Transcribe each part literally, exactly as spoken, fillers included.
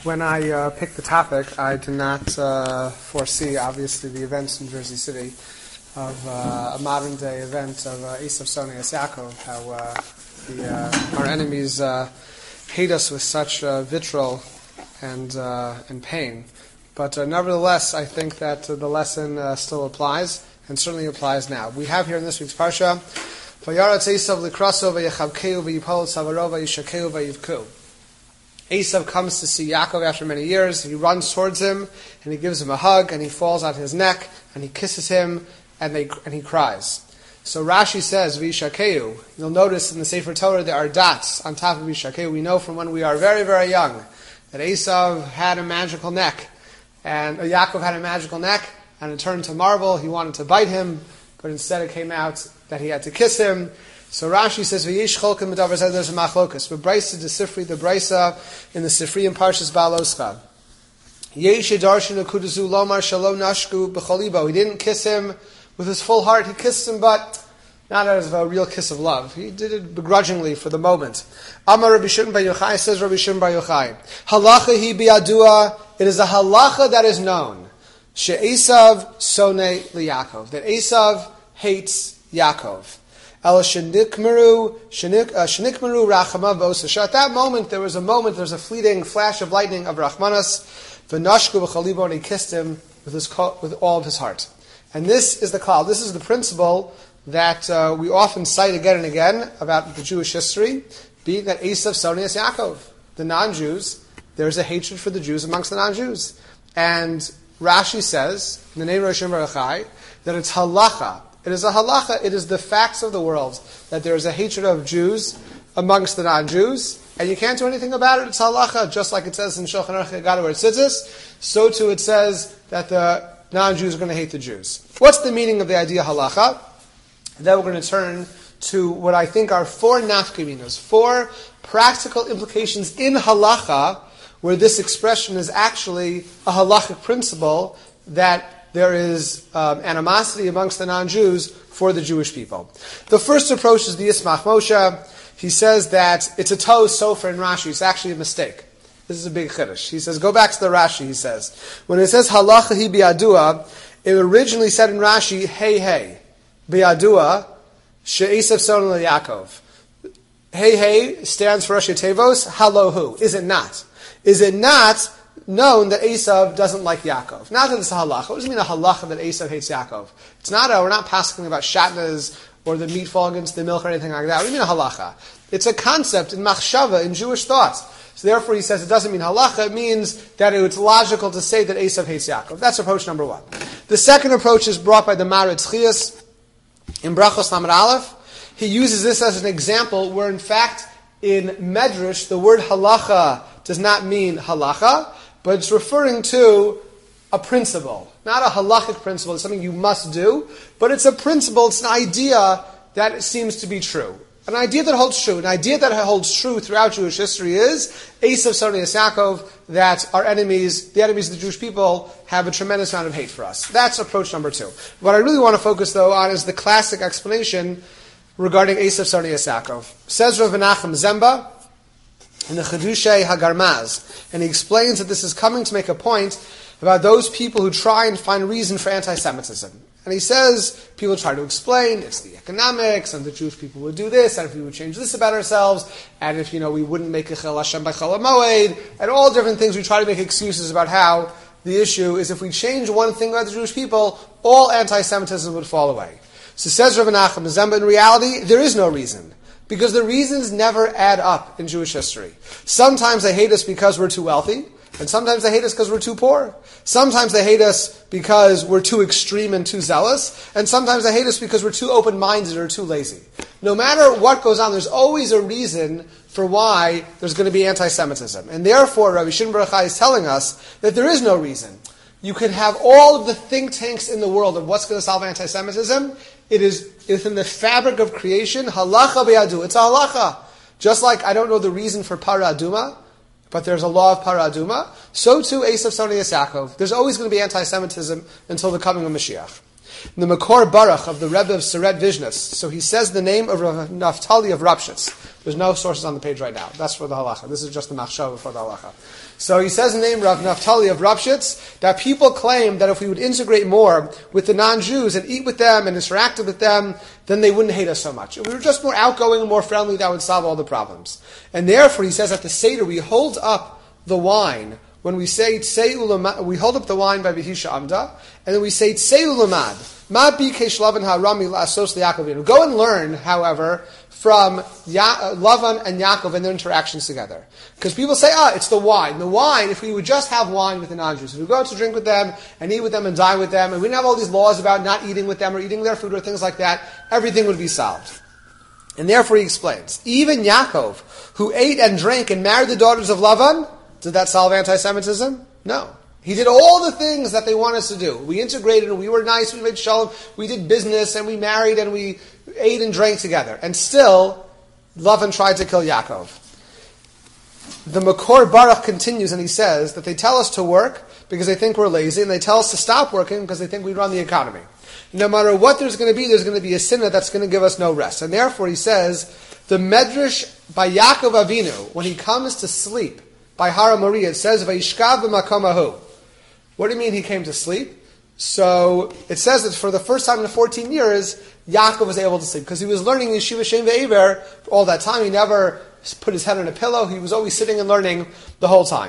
When I uh, picked the topic, I did not uh, foresee, obviously, the events in Jersey City of uh, a modern-day event of uh, Esav Sonius Yaakov, how uh, the, uh, our enemies uh, hate us with such uh, vitriol and uh, and pain. But uh, nevertheless, I think that uh, the lesson uh, still applies, and certainly applies now. We have here in this week's Parsha, Vayaratz Esav likraso v'yechavkeu v'yipol tzavaro v'yishakeu v'yivku. Esav comes to see Yaakov after many years. He runs towards him, and he gives him a hug, and he falls on his neck, and he kisses him, and they and he cries. So Rashi says, V'yishakeu. You'll notice in the Sefer Torah there are dots on top of V'yishakeu. We know from when we are very, very young that Esav had a magical neck, and uh, Yaakov had a magical neck, and it turned to marble. He wanted to bite him, but instead it came out that he had to kiss him. So Rashi says, "V'yish cholkim b'davar zeh." There's a machlokus. But Brisa de Sifri, the Brisa in the Sifri in Parshas Baaloscha. Yesh darshan akudazu lomar shalom nashku b'cholibo. He didn't kiss him with his full heart. He kissed him, but not as a real kiss of love. He did it begrudgingly for the moment. Amar Rabbi Shimon bar Yochai, says Rabbi Shimon bar Yochai, halacha hi bi'adua. It is a halacha that is known. She'esav sonei liYaakov. That Esav hates Yaakov. At that moment, there was a moment, there was a fleeting flash of lightning of Rachmanas, v'nashku b'chalibo, and he kissed him with his with all of his heart. And this is the klal. This is the principle that uh, we often cite again and again about the Jewish history, being that Esav Sonius Yaakov, the non-Jews, there's a hatred for the Jews amongst the non-Jews. And Rashi says, in the name of Rosh Hashanah, that it's halacha. It is a halacha, it is the facts of the world, that there is a hatred of Jews amongst the non-Jews, and you can't do anything about it. It's halacha, just like it says in Shulchan Aruch Haggadah where it sits, so too it says that the non-Jews are going to hate the Jews. What's the meaning of the idea halacha? Then we're going to turn to what I think are four nafkaminas, four practical implications in halacha, where this expression is actually a halachic principle that there is um, animosity amongst the non-Jews for the Jewish people. The first approach is the Yismach Moshe. He says that it's a Toh Sofer in Rashi. It's actually a mistake. This is a big chiddush. He says, go back to the Rashi, he says. When it says halacha hi bi'adua, it originally said in Rashi, hey, hey, bi'adua, she'esav sonei Yaakov. Hey, hey stands for Rashi Tevos, halohu. Is it not? Is it not known that Esav doesn't like Yaakov? Not that it's a halacha. What does it mean a halacha that Esav hates Yaakov? It's not a, we're not passing about shatnas or the meat falling into the milk or anything like that. What do you mean a halacha? It's a concept in machshava, in Jewish thoughts. So therefore he says it doesn't mean halacha, it means that it's logical to say that Esav hates Yaakov. That's approach number one. The second approach is brought by the Maritz Chias in Brachos Lamed Aleph. He uses this as an example where in fact in Medrash the word halacha does not mean halacha, but it's referring to a principle. Not a halachic principle, it's something you must do, but it's a principle, it's an idea that seems to be true. An idea that holds true. An idea that holds true throughout Jewish history is Esav Sonius Yaakov, that our enemies, the enemies of the Jewish people, have a tremendous amount of hate for us. That's approach number two. What I really want to focus, though, on is the classic explanation regarding Esav Sonius Yaakov. Says Rav Menachem Zemba in the Chedushei Hagarmaz, and he explains that this is coming to make a point about those people who try and find reason for anti-Semitism. And he says, people try to explain, it's the economics, and the Jewish people would do this, and if we would change this about ourselves, and if, you know, we wouldn't make a Chel Hashem by Chol HaMoed, and all different things, we try to make excuses about how the issue is if we change one thing about the Jewish people, all anti-Semitism would fall away. So says Rav Menachem Zemba, in reality, there is no reason. Because the reasons never add up in Jewish history. Sometimes they hate us because we're too wealthy, and sometimes they hate us because we're too poor. Sometimes they hate us because we're too extreme and too zealous, and sometimes they hate us because we're too open-minded or too lazy. No matter what goes on, there's always a reason for why there's going to be anti-Semitism. And therefore, Rabbi Shimon bar Yochai is telling us that there is no reason. You can have all of the think tanks in the world of what's going to solve anti-Semitism. It is within the fabric of creation, halacha be'adu. It's a halacha. Just like I don't know the reason for para aduma, but there's a law of para aduma, so too Esav Sonius Yaakov. There's always going to be anti-Semitism until the coming of Mashiach. The Makor Baruch of the Rebbe of Seret Vizhnitz. So he says the name of Rav Naftali of Ropshitz. There's no sources on the page right now. That's for the halacha. This is just the machshava for the halacha. So he says the name Rav Naftali of Ropshitz, that people claim that if we would integrate more with the non-Jews and eat with them and interact with them, then they wouldn't hate us so much. If we were just more outgoing and more friendly, that would solve all the problems. And therefore, he says at the Seder, we hold up the wine. When we say Tsei Ulamad, we hold up the wine by Behisha Amda, and then we say Tsei Ulamad. Ma bi Lavan Harami La'asos Yaakov. Go and learn, however, from ya- Lavan and Yaakov and their interactions together. Because people say, ah, it's the wine. The wine, if we would just have wine with the non-Jews, if we go out to drink with them and eat with them and dine with them, and we didn't have all these laws about not eating with them or eating their food or things like that, everything would be solved. And therefore he explains, even Yaakov, who ate and drank and married the daughters of Lavan, did that solve anti-Semitism? No. He did all the things that they want us to do. We integrated and we were nice, we made shalom, we did business and we married and we ate and drank together. And still, Lavan tried to kill Yaakov. The Makor Baruch continues and he says that they tell us to work because they think we're lazy, and they tell us to stop working because they think we run the economy. No matter what there's going to be, there's going to be a sinner that's going to give us no rest. And therefore he says, the Medrash by Yaakov Avinu, when he comes to sleep, by Hara Maria, it says, Vayishkav b'makom hahu. What do you mean he came to sleep? So it says that for the first time in fourteen years, Yaakov was able to sleep because he was learning Yeshiva Shem Ve'ever all that time. He never put his head on a pillow. He was always sitting and learning the whole time.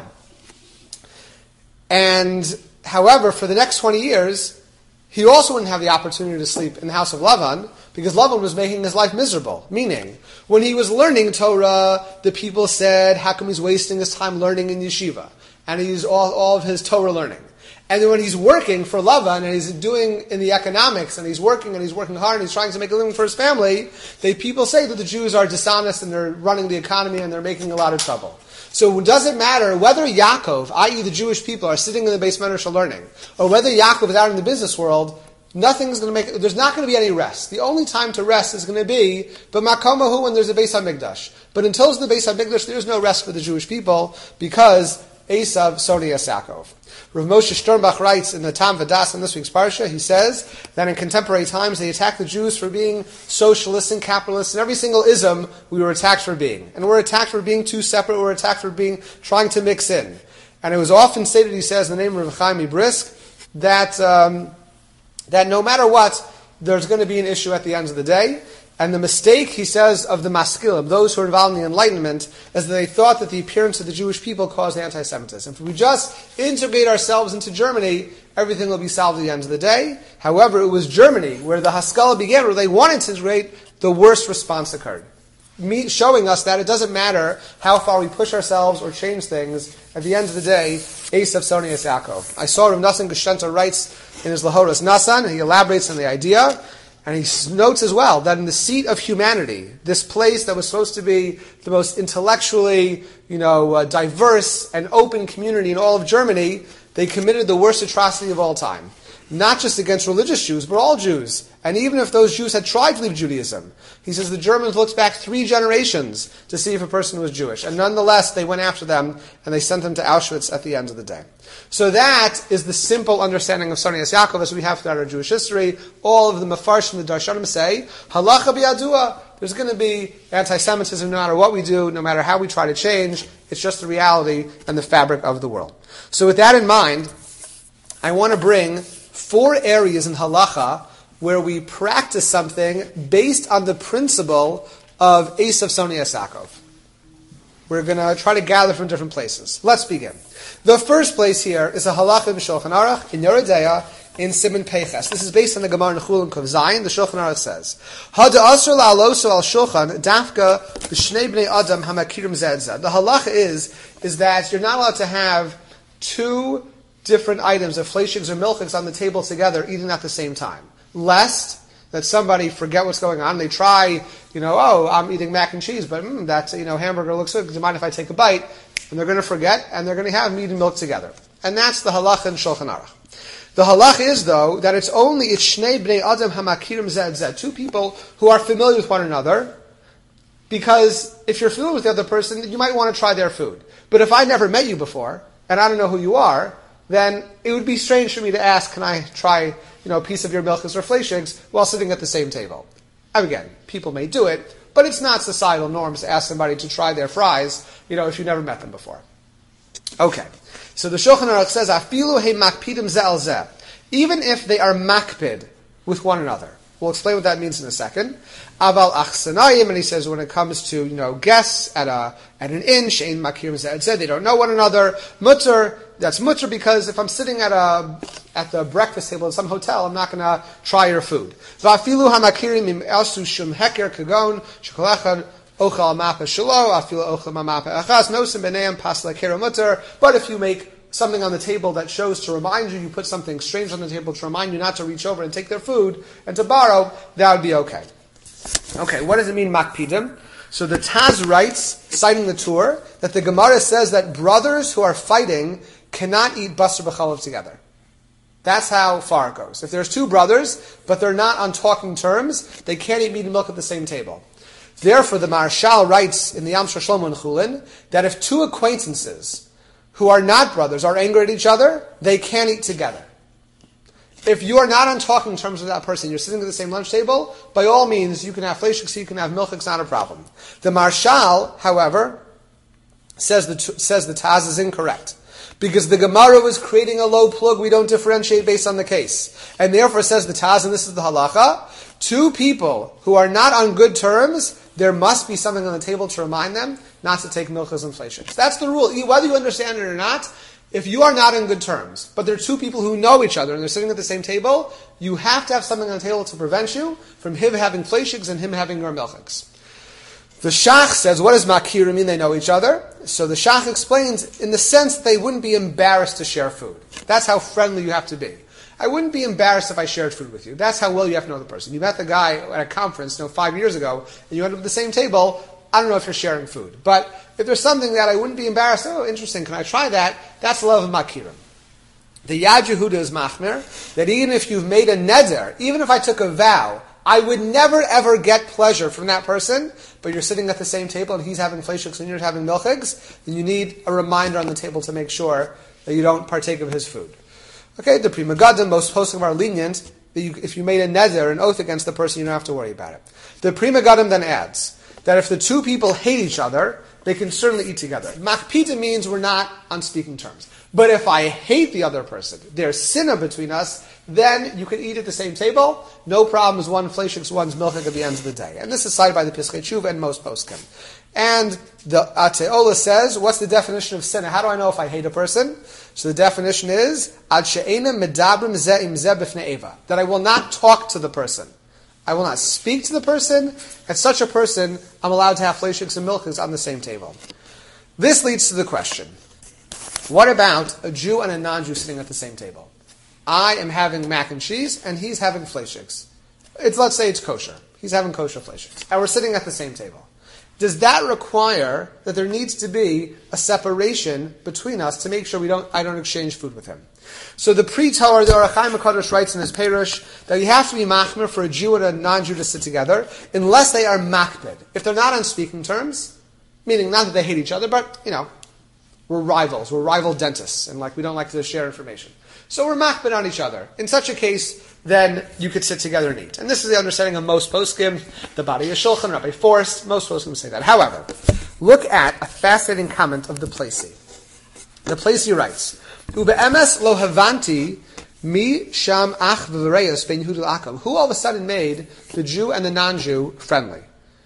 And however, for the next twenty years, he also wouldn't have the opportunity to sleep in the house of Lavan because Lavan was making his life miserable. Meaning, when he was learning Torah, the people said, how come he's wasting his time learning in yeshiva? And he's all, all of his Torah learning. And then when he's working for Lavan and he's doing in the economics and he's working and he's working hard and he's trying to make a living for his family, they people say that the Jews are dishonest and they're running the economy and they're making a lot of trouble. So it doesn't matter whether Yaakov, that is the Jewish people, are sitting in the Beis Medrash learning, or whether Yaakov is out in the business world, nothing's going to make, there's not going to be any rest. The only time to rest is going to be, but Makomahu, when there's a Beis HaMikdash. But until there's the Beis HaMikdash, there's no rest for the Jewish people, because Esav Sonias Yaakov. Rav Moshe Sternbach writes in the Tam Vadas in this week's Parsha, he says that in contemporary times they attack the Jews for being socialists and capitalists, and every single ism we were attacked for being. And we're attacked for being too separate, we're attacked for being, trying to mix in. And it was often stated, he says, in the name of Rav Chaim Brisk, that, um, that no matter what, there's going to be an issue at the end of the day. And the mistake, he says, of the maskilim, those who are involved in the Enlightenment, is that they thought that the appearance of the Jewish people caused anti-Semitism. If we just integrate ourselves into Germany, everything will be solved at the end of the day. However, it was Germany, where the Haskalah began, where they wanted to integrate, the worst response occurred. Me, showing us that it doesn't matter how far we push ourselves or change things, at the end of the day, Esav Sonias Yaakov. I saw Rav Nassan Geshenta writes in his Lahoras Nassan, and he elaborates on the idea. And he notes as well that in the seat of humanity, this place that was supposed to be the most intellectually, you know, uh, diverse and open community in all of Germany, they committed the worst atrocity of all time. Not just against religious Jews, but all Jews. And even if those Jews had tried to leave Judaism, he says the Germans looked back three generations to see if a person was Jewish. And nonetheless, they went after them and they sent them to Auschwitz at the end of the day. So that is the simple understanding of Sonias Yaakov as we have throughout our Jewish history. All of the Mefarshim, the Darshanim say, Halacha b'yadua. There's going to be anti-Semitism no matter what we do, no matter how we try to change. It's just the reality and the fabric of the world. So with that in mind, I want to bring four areas in halacha where we practice something based on the principle of Esav Sonias Yaakov. We're going to try to gather from different places. Let's begin. The first place here is a halacha in Shulchan Aruch in Yoreh De'ah in Siman Peiches. This is based on the Gemara in Chulin Kov Zayin. The Shulchan Aruch says, "Hada asur la'aloso al shulchan dafka b'shnei bnei adam hamakirim zed zed." The halacha is is that you're not allowed to have two different items of fleishigs or milchigs on the table together, eating at the same time, lest that somebody forget what's going on. They try, you know, oh, I'm eating mac and cheese, but mm, that you know hamburger looks good. Do you mind if I take a bite? And they're going to forget, and they're going to have meat and milk together. And that's the halacha in Shulchan Aruch. The halacha is, though, that it's only it's shnei bnei adam hamakirim zed zed, two people who are familiar with one another, because if you're familiar with the other person, you might want to try their food. But if I never met you before, and I don't know who you are, then it would be strange for me to ask, can I try, you know, a piece of your milchus or fleishigs while sitting at the same table? And again, people may do it, but it's not societal norms to ask somebody to try their fries, you know, if you've never met them before. Okay. So the Shulchan Aruch says, Afilu he makpidim ze al ze. Even if they are makpid with one another. We'll explain what that means in a second. Aval achsanayim, and he says when it comes to, you know, guests at a at an inn, shein makirim ze al ze, they don't know one another. Mutter, that's mutter because if I'm sitting at a at the breakfast table in some hotel, I'm not going to try your food. Va'afilu hamakirim im elsu shum heker kagon shekolachad ochal mapa shalo afilu ochal mapa achas nosim beneim pasla kero mutter. But if you make something on the table that shows to remind you, you put something strange on the table to remind you not to reach over and take their food and to borrow, that would be okay. Okay, what does it mean, makpidim? So the Taz writes, citing the Tur, that the Gemara says that brothers who are fighting cannot eat basar b'chalav together. That's how far it goes. If there's two brothers, but they're not on talking terms, they can't eat meat and milk at the same table. Therefore, the Marshal writes in the Yam Shlomo and Chulin that if two acquaintances who are not brothers are angry at each other, they can't eat together. If you are not on talking terms with that person, you're sitting at the same lunch table, by all means, you can have fleishiks, you can have milk, it's not a problem. The Marshal, however, says the, says the Taz is incorrect. Because the Gemara was creating a low plug, we don't differentiate based on the case. And therefore says the Taz, and this is the halacha, two people who are not on good terms, there must be something on the table to remind them not to take milchas and fleishiks. That's the rule. Whether you understand it or not, if you are not in good terms, but there are two people who know each other and they're sitting at the same table, you have to have something on the table to prevent you from him having fleishiks and him having your milchiks. The Shach says, what does makir mean? They know each other. So the Shach explains, in the sense that they wouldn't be embarrassed to share food. That's how friendly you have to be. I wouldn't be embarrassed if I shared food with you. That's how well you have to know the person. You met the guy at a conference, you know, five years ago, and you end up at the same table. I don't know if you're sharing food. But if there's something that I wouldn't be embarrassed, oh, interesting, can I try that? That's the level of makirim. The Yad Yehuda is machmir, that even if you've made a neder, even if I took a vow, I would never ever get pleasure from that person, but you're sitting at the same table and he's having fleishiks and you're having milchigs, then you need a reminder on the table to make sure that you don't partake of his food. Okay, the Pri Megadim, most posting are lenient, that you, if you made a neder, an oath against the person, you don't have to worry about it. The Pri Megadim then adds that if the two people hate each other, they can certainly eat together. Makpita means we're not on speaking terms. But if I hate the other person, there's sinna between us, then you can eat at the same table. No problems, one fleishiks, one's milchik at the end of the day. And this is cited by the Pischei Tshuva and most poskim. And the Ateola says, what's the definition of sinna? How do I know if I hate a person? So the definition is, Ad she'ena medabrim ze im ze b'fnei eva, that I will not talk to the person. I will not speak to the person. At such a person, I'm allowed to have fleishiks and milchiks on the same table. This leads to the question, what about a Jew and a non-Jew sitting at the same table? I am having mac and cheese, and he's having fleishiks. It's, let's say it's kosher. He's having kosher fleishiks. And we're sitting at the same table. Does that require that there needs to be a separation between us to make sure we don't, I don't exchange food with him? So the Pre-Torah, the Orach Chaim HaKadosh writes in his Perush that you have to be machmir for a Jew and a non-Jew to sit together unless they are makpid. If they're not on speaking terms, meaning not that they hate each other, but, you know, we're rivals, we're rival dentists, and like we don't like to share information. So we're makpid on each other. In such a case, then you could sit together and eat. And this is the understanding of most poskim, the Bari Yeshulchan, Rabbi Forst, most poskim say that. However, look at a fascinating comment of the Placey. The Placey writes, Ube'emes lo havanti mi sham ach v'v'reyos ben Yehuda l'Akum. Who all of a sudden made the Jew and the non-Jew friendly?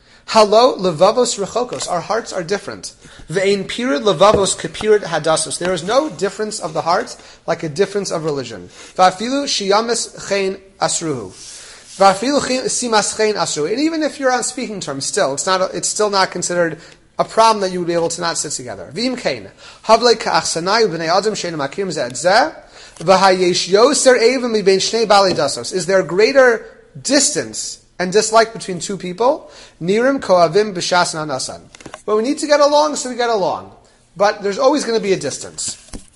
Halo levavos rechokos. Our hearts are different. Ve'ein pirid levavos kepirid hadasos. There is no difference of the heart like a difference of religion. Va'afilu shiyamis chen asruhu. Va'afilu simas chen asruhu. And even if you're on speaking terms, still it's not. It's still not considered a problem that you would be able to not sit together. V'im kein havle ka'achsanayu b'nei adam she'en makim zeh et zeh v'hayesh yoser evim mibein shnei balei dasos. Is there greater distance and dislike between two people? Nirim koavim b'shas nanasan. But we need to get along, so we get along. But there's always going to be a distance.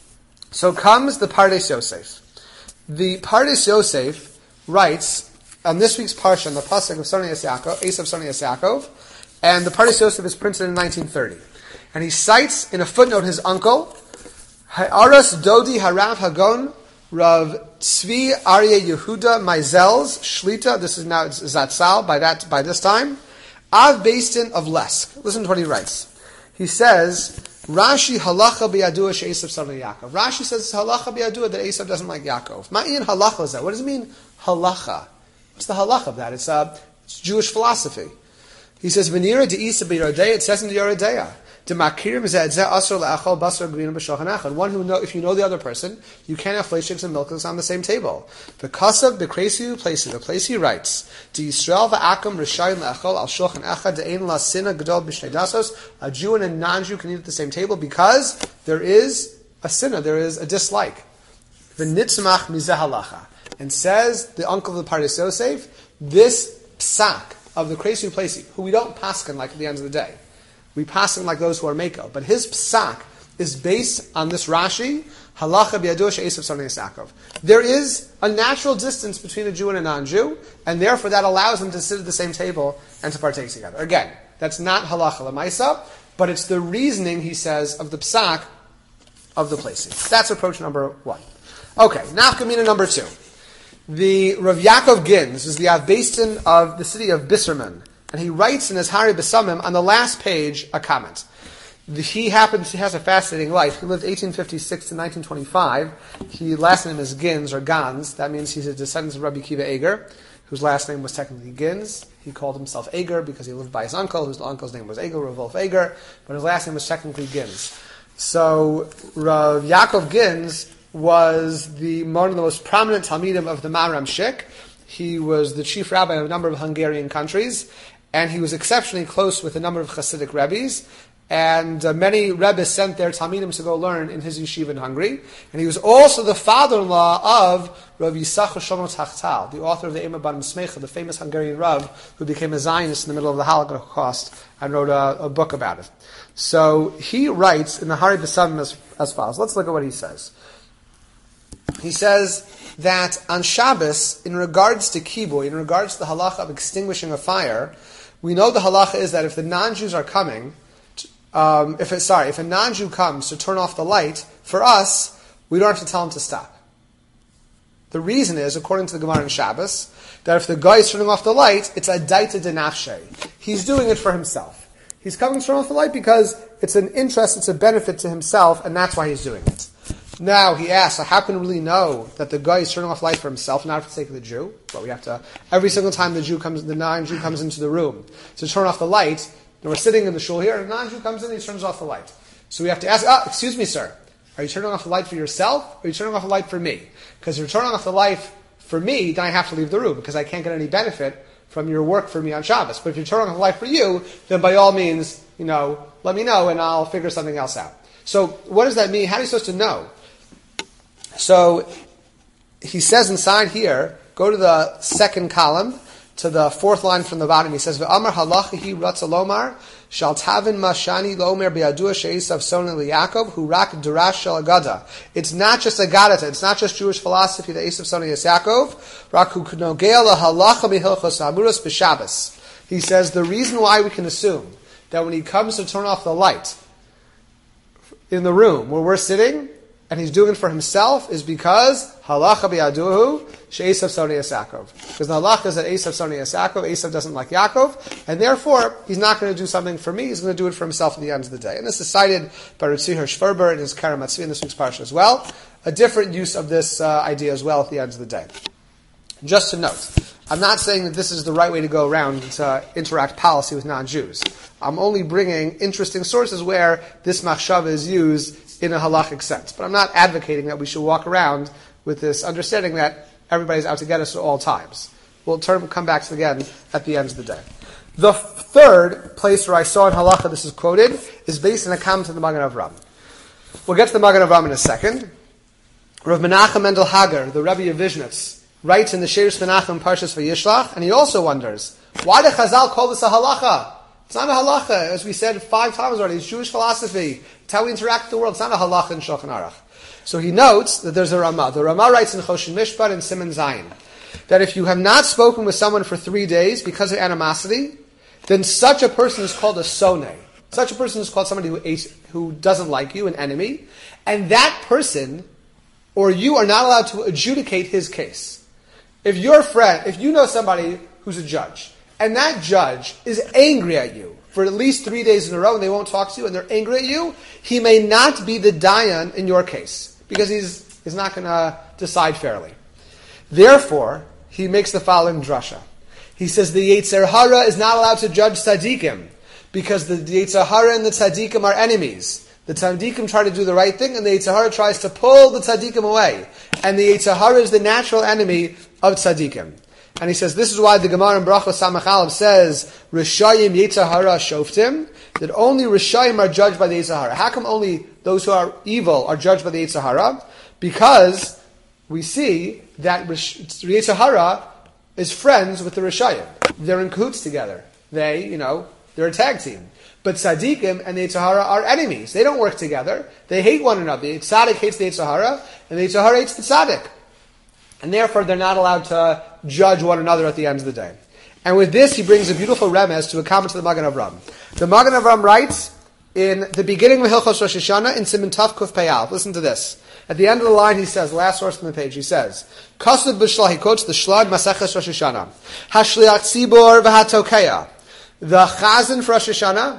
So comes the Pardes Yosef. The Pardes Yosef writes on this week's parsha, on the pasuk of Sonei Yaakov, Esav Sonei Yaakov, and the Pardes Yosef is printed in nineteen thirty. And he cites in a footnote his uncle, Ha'aras Dodi Harav Hagon Rav Tzvi Aryeh Yehuda Maizel's Shlita. This is now Zatzal by that by this time. Av Beistin of Lesk. Listen to what he writes. He says, Rashi halacha biyadua she'esav son Yaakov. Rashi says halacha biyadua that Esav doesn't like Yaakov. Ma'in halacha is that? What does it mean halacha? What's the halacha of that? It's, uh, it's Jewish philosophy. He says, V'nira de'isa b'yoredeya, it says in the Yoredeya. De'makirim ze'edzeh asur le'achol basar grina b'shulchan echad. One who know, if you know the other person, you can't have flesh, eggs, and milk on the same table. V'kasav b'kreisi place the place he writes, De'yisrael v'akam rishayim le'achol al shulchan echad de'ein la sina gadol b'shnei dasos. A Jew and a non-Jew can eat at the same table because there is a sinna, there is a dislike. V'nitzmach mizeh halacha. And says the uncle of the Pardes Yosef, this psak of the Kreisi Uplesi, who we don't paskin like at the end of the day. We paskin like those who are Mako. But his psak is based on this Rashi, halacha b'yadua she'esav sonei Yaakov. There is a natural distance between a Jew and a non-Jew, and therefore that allows them to sit at the same table and to partake together. Again, that's not halacha l'maisa, but it's the reasoning, he says, of the psak of the Plesi. That's approach number one. Okay, nafkamina number two. The Rav Yaakov Gins is the Avbastin of the city of Bisserman, and he writes in his Hari Besamim on the last page a comment. The, he happens, he has a fascinating life. He lived eighteen fifty-six to nineteen twenty-five. His last name is Gins, or Gans. That means he's a descendant of Rabbi Kiva Eger, whose last name was technically Gins. He called himself Eger because he lived by his uncle, whose uncle's name was Eger, Rav Wolf Eger, but his last name was technically Gins. So Rav Yaakov Gins was the one of the most prominent Talmidim of the Maram Shik. He was the chief rabbi of a number of Hungarian countries, and he was exceptionally close with a number of Hasidic rebbes. And uh, many rebbes sent their Talmidim to go learn in his yeshiva in Hungary. And he was also the father-in-law of Rav Yisachar Shomrot Hachtal, the author of the Ema Barim Smecha, the famous Hungarian Rav who became a Zionist in the middle of the Holocaust and wrote a, a book about it. So he writes in the Hari Besamim as, as follows. Let's look at what he says. He says that on Shabbos, in regards to kibui, in regards to the halacha of extinguishing a fire, we know the halacha is that if the non-Jews are coming, um, if it, sorry, if a non-Jew comes to turn off the light, for us, we don't have to tell him to stop. The reason is, according to the Gemara in Shabbos, that if the guy is turning off the light, it's a daita de nafshe. He's doing it for himself. He's coming to turn off the light because it's an interest, it's a benefit to himself, and that's why he's doing it. Now, he asks, so how can we really know that the guy is turning off light for himself, not for the sake of the Jew? But we have to, every single time the Jew comes, the non-Jew comes into the room to turn off the light, and we're sitting in the shul here, and a non-Jew comes in and he turns off the light. So we have to ask, oh, excuse me, sir, are you turning off the light for yourself, or are you turning off the light for me? Because if you're turning off the light for me, then I have to leave the room, because I can't get any benefit from your work for me on Shabbos. But if you're turning off the light for you, then by all means, you know, let me know, and I'll figure something else out. So, what does that mean? How are you supposed to know? So, he says inside here, go to the second column, to the fourth line from the bottom. He says, "Ve'amar halachihi ratza lomar shal tavin mashani lomer be'adua she'esav sonen liYaakov hu rak durash shel agada." It's not just agadata. It's not just Jewish philosophy that Esav sonen Yaakov. Rak hu knogel halacha mihilchos amuros b'Shabbos. He says the reason why we can assume that when he comes to turn off the light in the room where we're sitting, and he's doing it for himself, is because halacha bi'aduhu she'esav sonei Yaakov. Because the halacha is that Esav sonei Yaakov, Esav doesn't like Yaakov, and therefore he's not going to do something for me. He's going to do it for himself at the end of the day. And this is cited by Ritzi Hirsch-Ferber in his Kerem Matzvi in this week's parsha as well. A different use of this uh, idea as well at the end of the day. Just to note, I'm not saying that this is the right way to go around to interact policy with non-Jews. I'm only bringing interesting sources where this machshava is used in a halachic sense. But I'm not advocating that we should walk around with this understanding that everybody's out to get us at all times. We'll turn, come back to it again at the end of the day. The third place where I saw in halacha this is quoted is based on a comment of the Magen Avraham. We'll get to the Magen Avraham in a second. Rav Menachem Mendel Hager, the Rebbe of Vishnitz, writes in the Sheiros Menachem Parshas Vayishlach, and he also wonders, why did Chazal call this a halacha? It's not a halacha, as we said five times already. It's Jewish philosophy. It's how we interact with the world. It's not a halacha in Shulchan Aruch. So he notes that there's a Ramah. The Ramah writes in Choshen Mishpat and Siman Zayin that if you have not spoken with someone for three days because of animosity, then such a person is called a soneh. Such a person is called somebody who ate, who doesn't like you, an enemy, and that person or you are not allowed to adjudicate his case. If your friend, if you know somebody who's a judge, and that judge is angry at you for at least three days in a row and they won't talk to you and they're angry at you, he may not be the dayan in your case because he's, he's not going to decide fairly. Therefore, he makes the following drasha. He says the Yetzer Hara is not allowed to judge tzaddikim because the Yetzer Hara and the tzaddikim are enemies. The tzaddikim try to do the right thing and the Yetzer Hara tries to pull the tzaddikim away. And the Yetzer Hara is the natural enemy of tzaddikim. And he says this is why the Gemara in Brachos Samach Aleph says Rishayim Yetzer Hara Shoftim, that only Rishayim are judged by the Yetzer Hara. How come only those who are evil are judged by the Yetzer Hara? Because we see that Yetzer Hara is friends with the Rishayim. They're in cahoots together. They, you know, they're a tag team. But Tzaddikim and the Yetzer Hara are enemies. They don't work together. They hate one another. The Tzaddik hates the Yetzer Hara, and the Yetzer Hara hates the Tzaddik. And therefore, they're not allowed to judge one another at the end of the day. And with this, he brings a beautiful remez to a comment to the Magen Avram. The Magen Avram writes in the beginning of Hilchos Rosh Hashanah in Siman Tav Kuf Pei Aleph. Listen to this. At the end of the line, he says, last source from the page, he says, Kasud b'shlah, he quotes the Shlag Maseches Rosh Hashanah. Hashliach tzibor v'hatokeya. The Chazan for Rosh Hashanah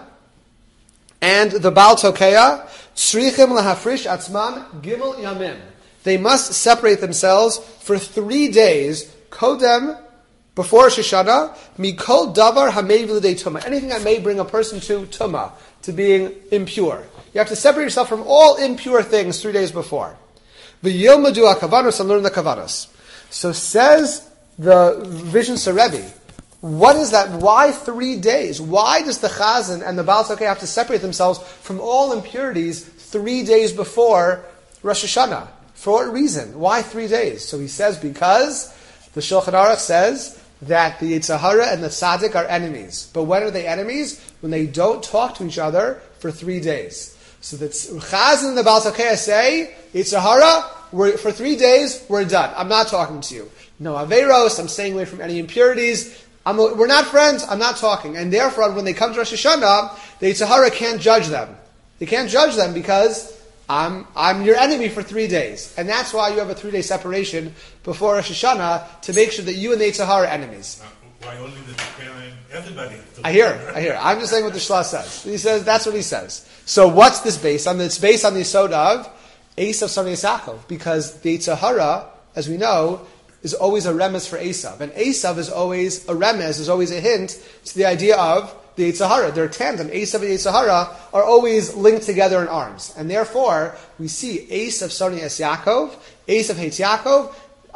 and the Baal Tokeya, tzrichim lahafrish atzman gimel yamim. They must separate themselves for three days, kodem, before Rosh Hashanah, mikol davar hamei v'lidei tumah. Anything that may bring a person to tumah, to being impure. You have to separate yourself from all impure things three days before. V'yilmadu hakavanos, and learn the kavanos. So says the Vision Rebbe, what is that? Why three days? Why does the Chazan and the Baal Tzokei have to separate themselves from all impurities three days before Rosh Hashanah? For what reason? Why three days? So he says because the Shulchan Aruch says that the Yetzer Hara and the Tzaddik are enemies. But when are they enemies? When they don't talk to each other for three days. So the Chazan and the Baal Tzokei say, Yetzer Hara, we're, for three days, we're done. I'm not talking to you. No Averos, I'm staying away from any impurities. I'm, we're not friends, I'm not talking. And therefore, when they come to Rosh Hashanah, the Yetzer Hara can't judge them. They can't judge them because I'm, I'm your enemy for three days. And that's why you have a three-day separation before Rosh Hashanah to make sure that you and the Yetzer Hara are enemies. Why only the Tokeya? Everybody. I hear, I hear. I'm just saying what the Shlah says. He says, that's what he says. So what's this based on? It's based on the Yisod of Esav Son Yisakov. Because the Yetzer Hara, as we know, is always a remez for Esav. And Esav is always a remez, is always a hint to the idea of the Yetzer Hara. They're tandem. Esav and Yetzer Hara are always linked together in arms. And therefore, we see Esav Son Yaakov, Esav hates Yaakov,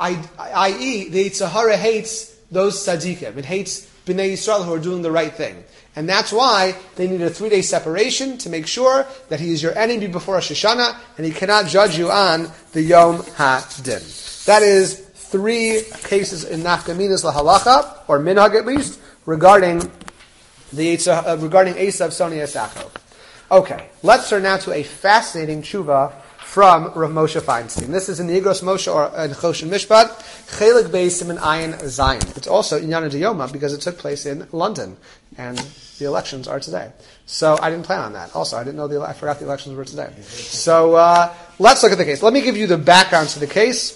that is, the Yetzer Hara hates those tzaddikim. It hates Bnei Yisrael who are doing the right thing. And that's why they need a three-day separation to make sure that he is your enemy before Rosh Hashanah and he cannot judge you on the Yom HaDin. That is three cases in Nafkaminas Lahalacha, or Minhag at least, regarding the Yetzer, uh, regarding Esav Son Yisakov. Okay, let's turn now to a fascinating tshuva from Rav Moshe Feinstein. This is in the Igros Moshe or in Choshen Mishpat, Chelik Beis Siman Ayin Zayin. It's also Inyana Diyoma because it took place in London, and the elections are today. So I didn't plan on that. Also, I didn't know the I forgot the elections were today. So uh, let's look at the case. Let me give you the background to the case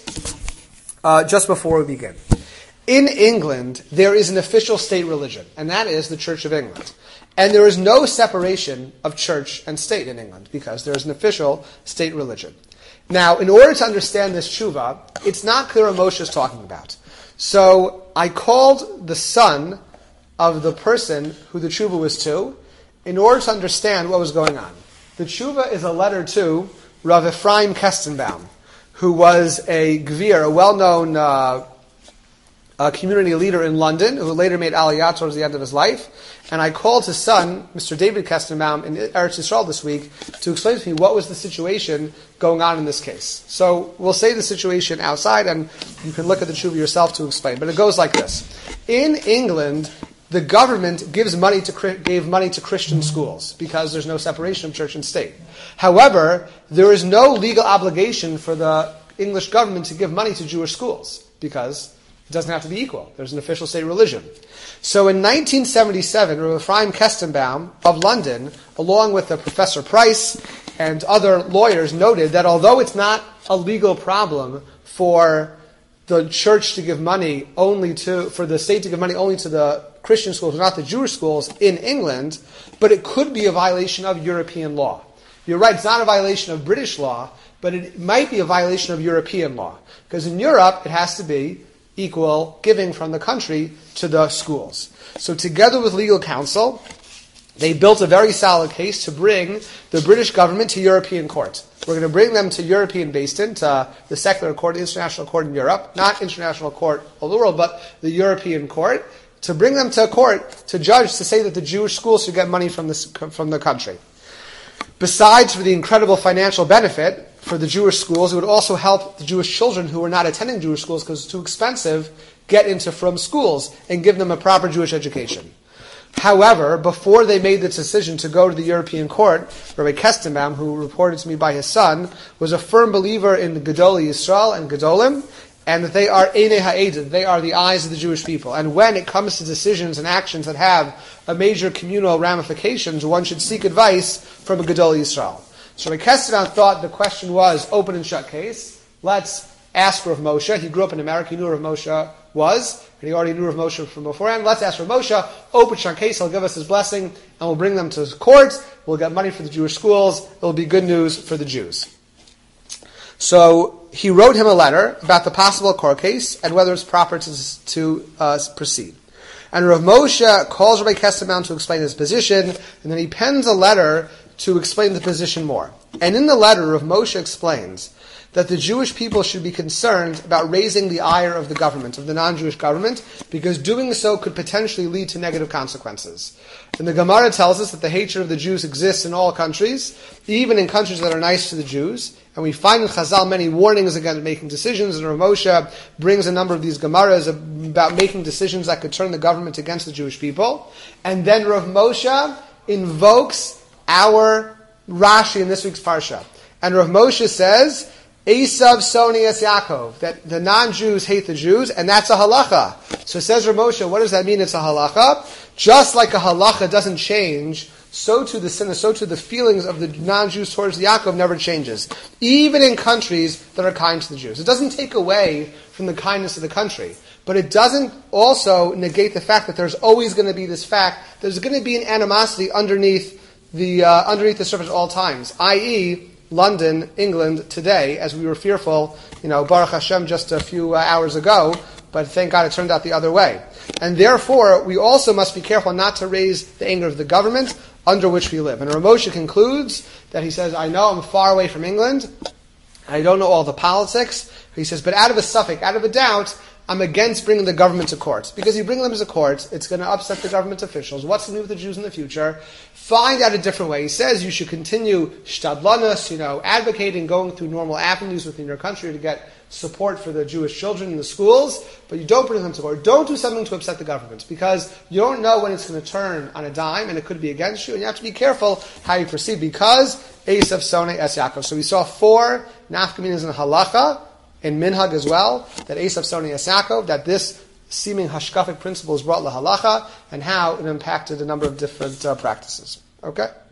uh, just before we begin. In England, there is an official state religion, and that is the Church of England. And there is no separation of church and state in England because there is an official state religion. Now, in order to understand this tshuva, it's not clear what Moshe is talking about. So I called the son of the person who the tshuva was to in order to understand what was going on. The tshuva is a letter to Rav Ephraim Kestenbaum, who was a gvir, a well-known uh, a community leader in London, who later made Aliyah towards the end of his life. And I called his son, Mister David Kestenbaum, in Eretz Yisrael this week to explain to me what was the situation going on in this case. So we'll say the situation outside, and you can look at the tshuva yourself to explain. But it goes like this. In England, the government gives money to gave money to Christian schools because there's no separation of church and state. However, there is no legal obligation for the English government to give money to Jewish schools because It doesn't have to be equal. There's an official state religion. So in nineteen seventy-seven, Rav Ephraim Kestenbaum of London, along with the Professor Price and other lawyers, noted that although it's not a legal problem for the church to give money only to, for the state to give money only to the Christian schools, not the Jewish schools in England, but it could be a violation of European law. You're right, it's not a violation of British law, but it might be a violation of European law. Because in Europe, it has to be equal giving from the country to the schools. So together with legal counsel, they built a very solid case to bring the British government to European court. We're going to bring them to European Basin, to the secular court, the international court in Europe, not international court of the world, but the European court, to bring them to court to judge, to say that the Jewish schools should get money from the, from the country. Besides for the incredible financial benefit for the Jewish schools, it would also help the Jewish children who are not attending Jewish schools because it's too expensive, get into from schools and give them a proper Jewish education. However, before they made the decision to go to the European court, Rabbi Kestenbaum, who reported to me by his son, was a firm believer in Gedolei Yisrael and Gedolim, and that they are Einei Ha'edim, they are the eyes of the Jewish people. And when it comes to decisions and actions that have a major communal ramifications, one should seek advice from a Gedolei Yisrael. So Rabbi Kestenbaum thought the question was open and shut case. Let's ask Rav Moshe. He grew up in America, he knew Rav Moshe was, and he already knew Rav Moshe from beforehand. Let's ask Rav Moshe, open shut case, he'll give us his blessing, and we'll bring them to his court. We'll get money for the Jewish schools. It'll be good news for the Jews. So he wrote him a letter about the possible court case and whether it's proper to, to uh, proceed. And Rav Moshe calls Rabbi Kestenbaum to explain his position, and then he pens a letter to explain the position more. And in the letter, Rav Moshe explains that the Jewish people should be concerned about raising the ire of the government, of the non-Jewish government, because doing so could potentially lead to negative consequences. And the Gemara tells us that the hatred of the Jews exists in all countries, even in countries that are nice to the Jews. And we find in Chazal many warnings against making decisions, and Rav Moshe brings a number of these Gemaras about making decisions that could turn the government against the Jewish people. And then Rav Moshe invokes our Rashi in this week's Parsha. And Rav Moshe says, Esav Soni Es Yaakov, that the non-Jews hate the Jews, and that's a halacha. So says Rav Moshe, what does that mean it's a halacha? Just like a halacha doesn't change, so too the sin, so too the feelings of the non-Jews towards Yaakov never changes. Even in countries that are kind to the Jews. It doesn't take away from the kindness of the country. But it doesn't also negate the fact that there's always going to be this fact, there's going to be an animosity underneath the, uh, underneath the surface at all times, that is, London, England, today, as we were fearful, you know, Baruch Hashem just a few uh, hours ago, but thank God it turned out the other way. And therefore, we also must be careful not to raise the anger of the government under which we live. And Rav Moshe concludes that he says, I know I'm far away from England, I don't know all the politics, he says, but out of a suffix, out of a doubt, I'm against bringing the government to court. Because you bring them to court, it's going to upset the government officials. What's going to do with the Jews in the future? Find out a different way. He says you should continue shtadlanus, you know, advocating, going through normal avenues within your country to get support for the Jewish children in the schools, but you don't bring them to court. Don't do something to upset the government, because you don't know when it's going to turn on a dime, and it could be against you, and you have to be careful how you proceed, because Esav Soni Es Yaakov. So we saw four nafkaminas in halacha, in minhag as well, that Esav Soni Es Yaakov, that this seeming hashkafic principle is brought lahalacha, and how it impacted a number of different uh, practices. Okay?